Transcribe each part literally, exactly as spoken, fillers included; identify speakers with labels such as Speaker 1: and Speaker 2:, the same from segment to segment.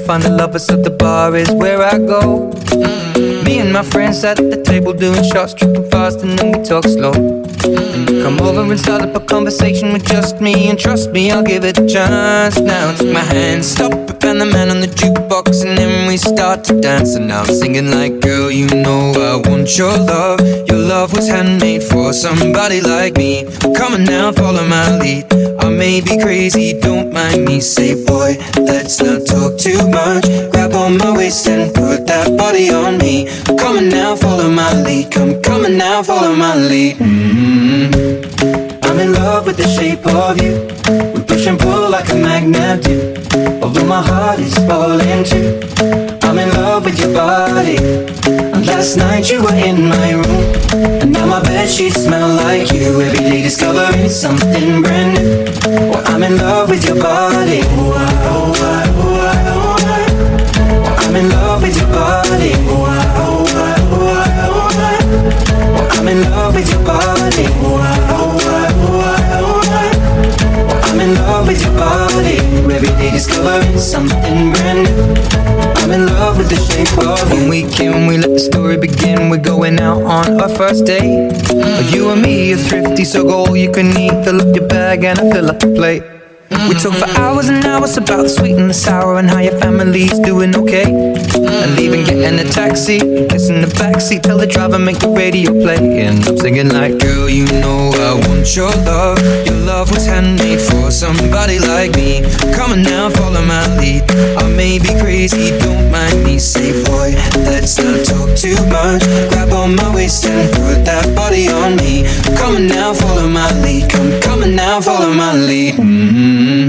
Speaker 1: find the lovers, so the bar is where I go. Mm-hmm. Me and my friends at the table doing shots, tripping fast, and then we talk slow. Mm-hmm. Come over and start up a conversation with just me, and trust me, I'll give it a chance. Now take my hand, stop it, and the man on the jukebox, and then we start to dance. And now I'm singing like, girl, you know I want your love. Your love was handmade for somebody like me. Come on now, follow my lead. I may be crazy, don't mind me. Say, boy, let's not talk too much. Grab on my waist and put that body on me. Come on now, follow my lead. Come, come on now, follow my lead. Mm-hmm. I'm in love with the shape of you. We push and pull like a magnet do. Although my heart is falling too. I'm in love with your body. And last night you were in my room, and now my bedsheets smell like you. Every day discovering something brand new. Well, I'm in love with your body. Oh, I, oh, I, oh, I, oh, I. Well, I'm in love with your body. Oh, I, oh, I, oh, I, oh, I. Well, I'm in love with your body. Oh, I, oh, I, oh, I, oh, I. Well, I'm in love with your body. Every day discovering something brand new. I'm in love with the shape of you. When we can, we let the story begin. We're going out on our first date. mm. You and me are thrifty, so go all you can eat. Fill up your bag and I fill up the plate. mm. We talk for hours and hours about the sweet and the sour, and how your family's doing okay. mm. And leaving, getting a taxi, kissing the backseat, tell the driver make the radio play. And I'm singing like, girl, you know I want your love. Your love was handmade for somebody like me. Come on now, follow my lead. I may be crazy, don't mind me. Say, boy, let's not talk too much. Grab on my waist and put that body on me. Come on now, follow my lead. Come, come on now, follow my lead. Mm-hmm.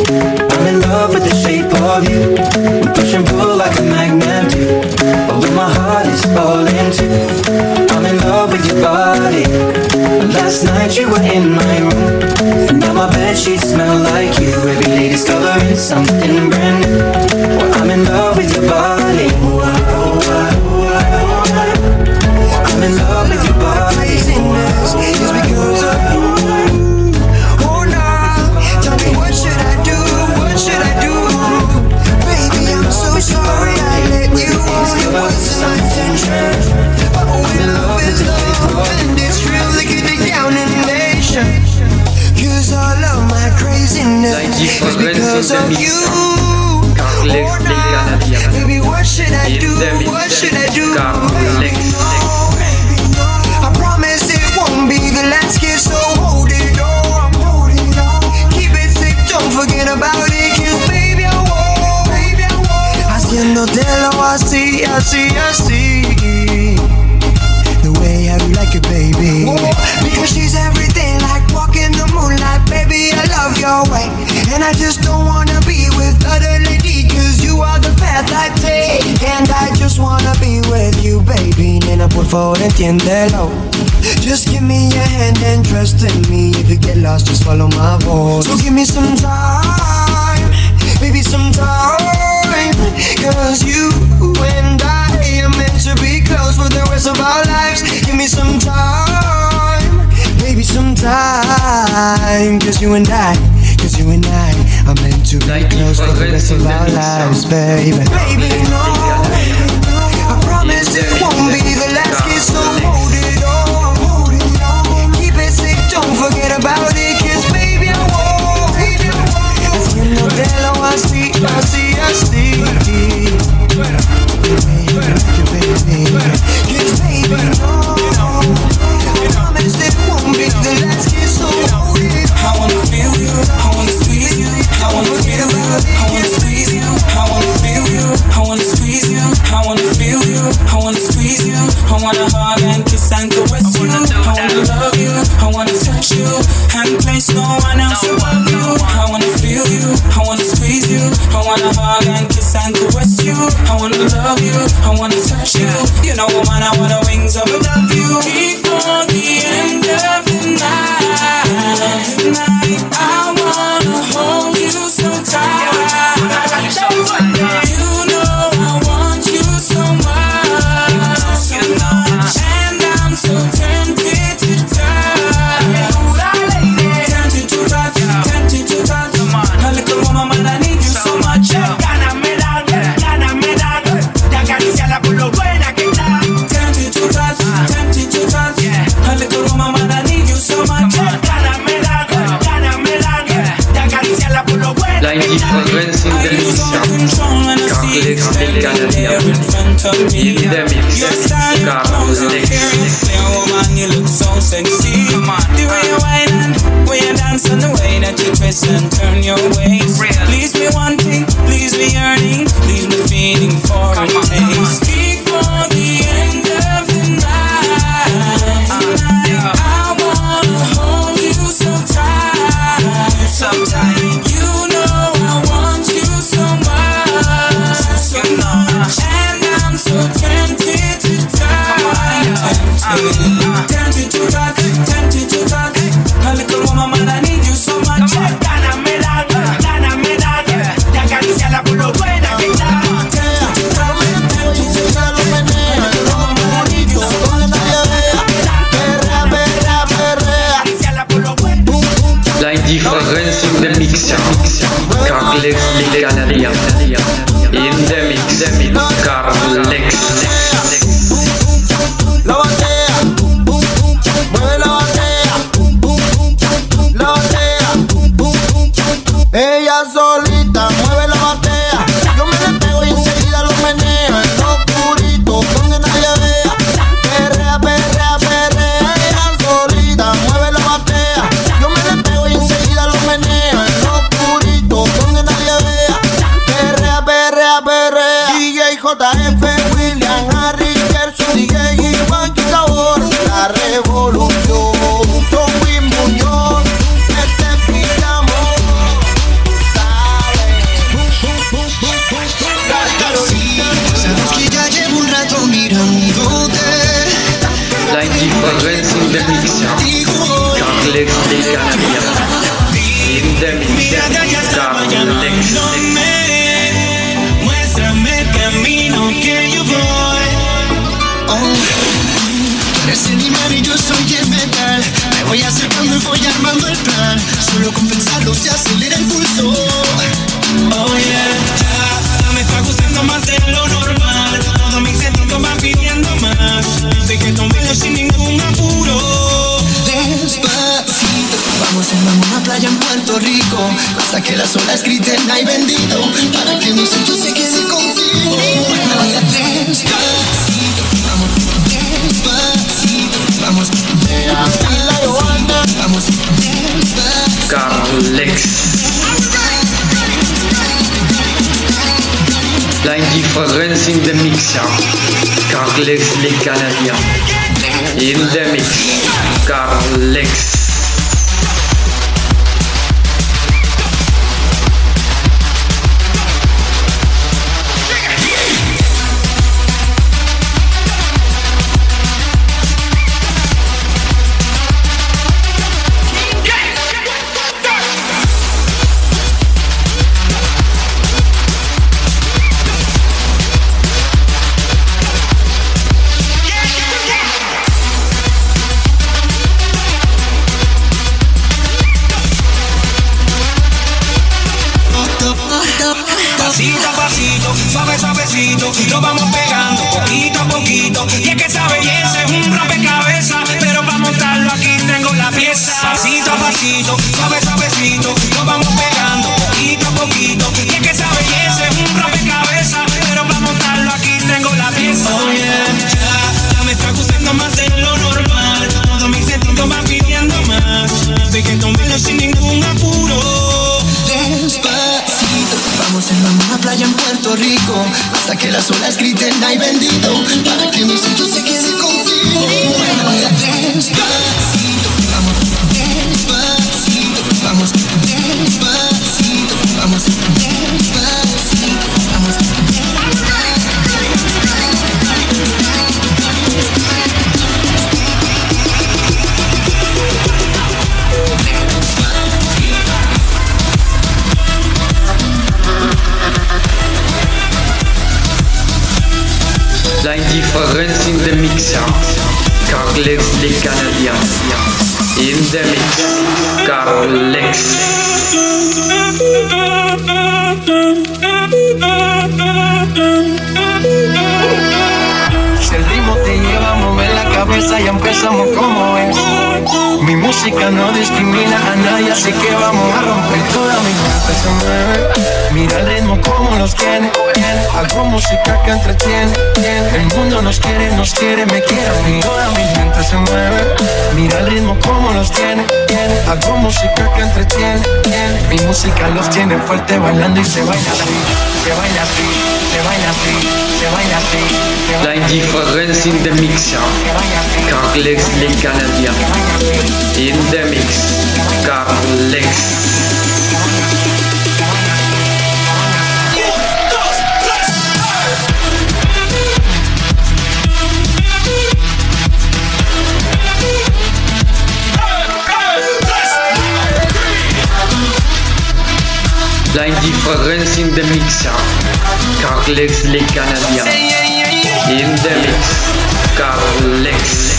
Speaker 1: I'm in love with the shape of you. We push and pull like a magnet do. Although my heart is falling too. I'm in love with your body. Last night you were in my room, and now my bedsheets smell like you. Every day discovering something brand new. Well, I'm in love with your body. Oh, I, oh, I, oh, I, oh, I. I'm in love with your body. Oh, I, it's because of you.
Speaker 2: Oh, now, tell me what should I do? What should I do? Baby, I'm so sorry I let you on. It wasn't my intention. Oh, in love is love, and it's real. Look at the down in the nation. Cause all of my craziness is because of you. Oh, now, baby, what should I do? What should I do? Baby, no, baby, no. I promise it won't be the last kiss, so hold it on, hold it on. Keep it safe, don't forget about it, cause baby, I won't, baby, I won't. Haciéndotelo así, así, así. The way I like it, baby. Whoa. Because she's everything, like walking the moonlight. Baby, I love your way, and I just don't wanna be with other lady, cause you are the path I take, and I just wanna be with you, baby. Nena, por favor, entiéndelo. Just give me your hand and trust in me. If you get lost, just follow my voice. So give me some time, baby, some time. Cause you and I are meant to be close for the rest of our lives. Give me some time, baby, some time. Cause you and I, cause you and I are meant to be close for the rest of our lives, baby. Baby, no, baby, no. I promise it won't be the last kiss, so hold it on, hold it on. Keep it safe, don't forget about it, cause baby, I won't, baby, I won't. Haciéndotelo así, así, así. Baby, cause baby, no, I promise it won't be the last kiss, so hold it.
Speaker 3: I wanna feel you, I wanna squeeze you, I wanna feel you, I wanna squeeze you, I wanna feel you, I wanna squeeze you, I wanna feel you, I wanna squeeze you, I wanna hug and kiss and caress you, I wanna love you, I wanna touch you, and place no one else above you. I wanna feel you, I wanna squeeze you, I wanna hug and kiss and caress you, I wanna love you, I wanna touch you. You know, woman, I wanna wings up above you. Before the end of the night, tonight, I wanna hold you so tight. You know I want you so much, so much, and I'm so tempted to touch, tempted to touch, tempted to touch. My little woman, man, I need you so much. to me. Your style is so curious. Play woman, you look so sexy. The way you whine and when you dance and the way that you twist and turn your waist. Please me wanting, please me yearning, please me feeling for a taste. Before the end of the night, I wanna hold you so tight, so tight. You know I want you so much, so much, and I'm so tempted to die, tempted, tempted to touch, tempted to touch. A little woman, man, I need you so much. Dana me da, dana me da, te acariciala por lo buena que está. Tempted to touch, tempted to touch. A little woman, I need you so much. Perrea, perrea, perrea, acariciala por lo bueno.
Speaker 4: La indifference in the mix, Carlex les Canadiens. In the mix, Carlex.
Speaker 2: La batea, mueve la batea, la batea. Ella solita mueve la batea. Yo me le pego y enseguida lo meneo. En lo oscurito, donde nadie vea. Perrea, perrea, perrea. Ella solita mueve la batea. Yo me le pego y enseguida lo meneo. En lo oscurito, donde nadie vea. Perrea, perrea, perrea. D J J F, William, Harry, Gerson, D J Iván, qué sabor. La revolución, son Win Muñoz. Este pijamón,
Speaker 5: sabes que ya llevo un rato mirándote.
Speaker 4: La indifference in the mix, Carlex les Canadiens. In the mix, Carlex.
Speaker 3: Muéstrame el camino que yo voy.
Speaker 5: Oh, tú eres el imán y yo soy el metal. Me voy acercando y voy armando el plan. Solo con pensarlo se acelera el pulso.
Speaker 3: Oh yeah, ya me está gustando más de lo normal. Todos mis sentidos van pidiendo más. Sé que tomarlo sin ningún apuro.
Speaker 5: Despacito, vamos hermano a una playa en Puerto Rico. Hasta que las olas griten ay bendito. Para que mi sello se quede contigo. Despacito, vamos, despacito, vamos, despacito, vamos, despacito.
Speaker 4: Carlex. La indifference in the mix, Carlex les Canadiens. In the mix, Carlex.
Speaker 3: Pasito a pasito, suave suavecito, lo vamos pegando poquito a poquito. Y es que esa belleza es un rompecabezas, pero para montarlo aquí tengo la pieza. Pasito a pasito, suave suavecito, lo vamos pegando poquito a poquito. Y es que esa belleza es un rompecabezas, pero para montarlo aquí tengo la pieza. Oh yeah, ya, ya me está gustando más de lo normal. Todos mis sentidos van pidiendo más. Sé que tomarlo sin ningún apuro.
Speaker 5: Despacito, vamos hermano a una playa en Puerto Rico. Hasta que las olas griten ay bendito. Para que mi sello se quede contigo. Despacito, vamos, despacito, vamos, despacito, vamos, despacito, vamos, despacito.
Speaker 4: La indifference in the mix, Carlex les Canadiens. In the mix, Carlex.
Speaker 2: Si el ritmo te lleva a mover la cabeza. empieza, ya empezamos como es. Mi música no discrimina a nadie, así que vamos a romper. Toda mi mente se mueve, mira el ritmo como los tiene. Hago música que entretiene. El mundo nos quiere, nos quiere, me quiere a mí. Toda mi mente se mueve, mira el ritmo como los tiene. Hago música que entretiene. Mi música los tiene fuerte bailando y se baila así, se baila así, se baila así, se baila así.
Speaker 4: La indifférence in the mix, Carlex les Canadiens. In the mix, Carlex. La indifférence in the mix, Carlex les Canadiens. In the mix, Carlex.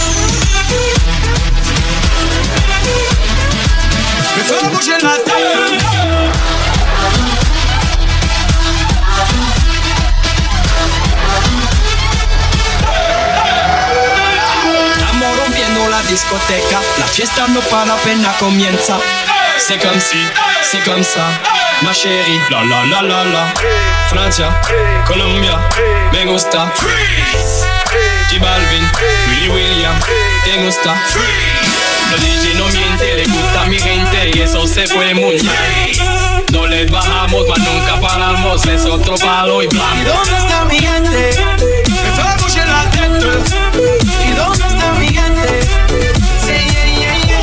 Speaker 3: Me fais bouger la tête. Estamos rompiendo la discoteca, la fiesta no para, apenas comienza. C'est comme si, c'est comme ça, ma chérie. La la la la la. Francia, Colombia, me gusta. Freeze. J Balvin, Willy William, te gusta. Freeze. Los D J no mienten, les gusta a mi gente y eso se fue muy bien. No les bajamos, mas nunca paramos, es otro palo y blanco.
Speaker 2: ¿Y dónde está mi gente?
Speaker 3: Me fais bouger la tête.
Speaker 2: ¿Y dónde está mi gente? Sí, yeah, yeah, yeah.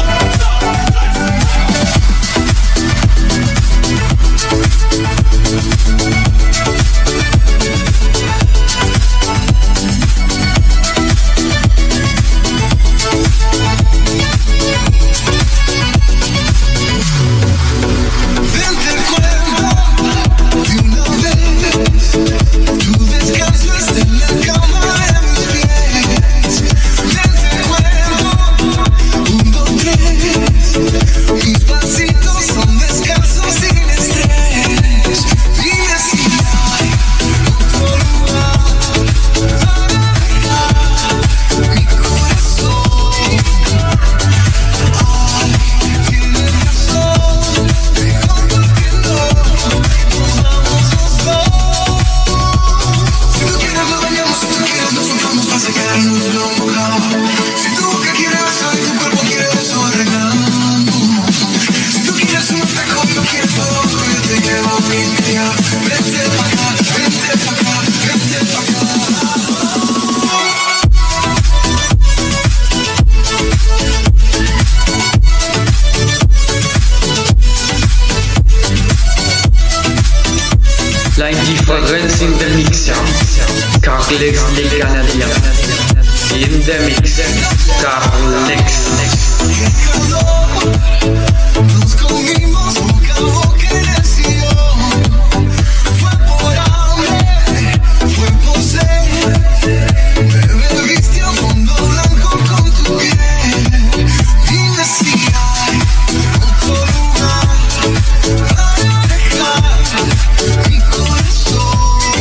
Speaker 4: La indifférence in the mix, Carlex les Canadiens. In the mix, Carlex.
Speaker 5: Nos comimos boca a boca en el sillón. Fue por hambre, fue por sed. Me bebiste a fondo blanco con tu piel. Dime si hay otro lugar para dejar mi corazón.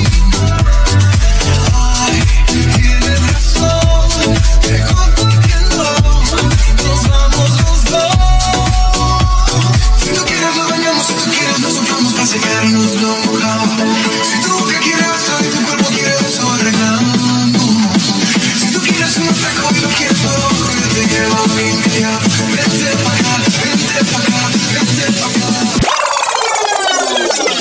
Speaker 5: Ay, tienes razón, mejor porque no nos vamos los dos. Si tú quieres lo bañamos, si tú quieres nos soplamos para secarnos lo mojado. Si tú que quieres eso y tu cuerpo quiere eso arreglando. Si tú quieres un taco y lo quieres todo, yo te llevo a mi media. Vente pa' acá, vente pa' acá, vente pa' acá.